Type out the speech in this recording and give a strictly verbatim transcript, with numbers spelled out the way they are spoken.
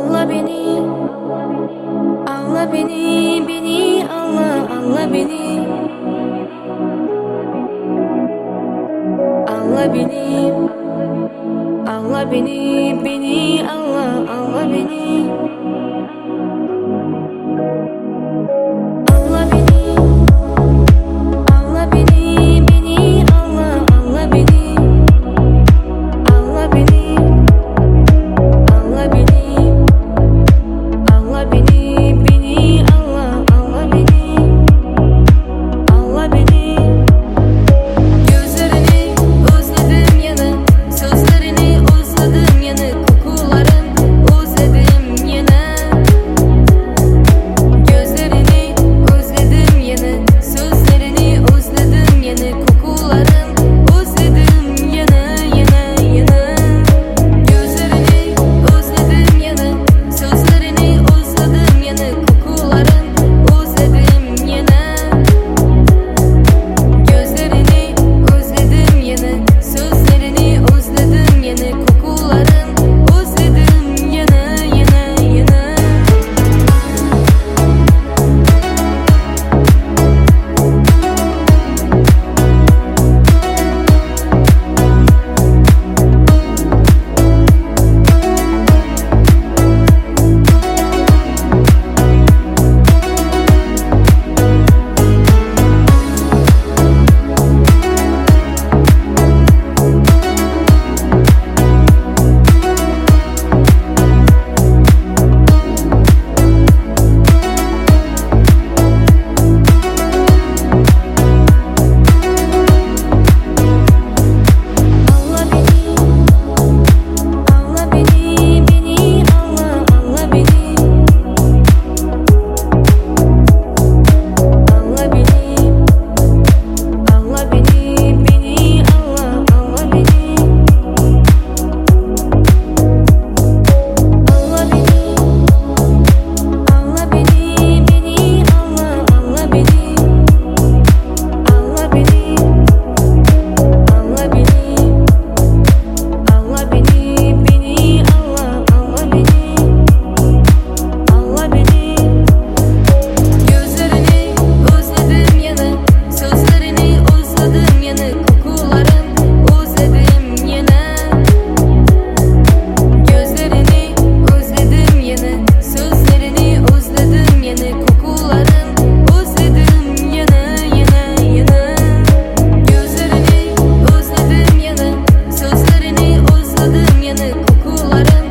Anla beni, anla beni, beni anla, anla beni. Anla beni, anla beni, beni anla, anla beni. Anla beni, anla beni, beni anla, anla beni. Anla beni, anla beni, anla beni, beni anla, anla beni. Anla beni. Gözlerini özledim yana, sözlerini özledim yana, kokuların özledim yana. Gözlerini özledim yana, sözlerini özledim yana, kokuların özledim yana, yana, yana. Gözlerini özledim yana, sözlerini özledim yana, kokuların özledim yana. Gözlerini özledim yana, sözlerini özledim yana, kokuların özledim yana, yana, yana. Anla beni, anla beni, beni anla, anla beni. Anla beni, anla beni, beni anla, anla beni. Anla beni, anla beni, beni anla, anla beni. Anla beni, anla beni. Anla beni, beni anla, anla beni. Anla beni. Gözlerini özledim yana, sözlerini özledim yana, kokuların özledim yana. Gözlerini özledim yana, sözlerini özledim yana, kokuların özledim yana, yana, yana. Gözlerini özledim yana, sözlerini özledim yana, kokuların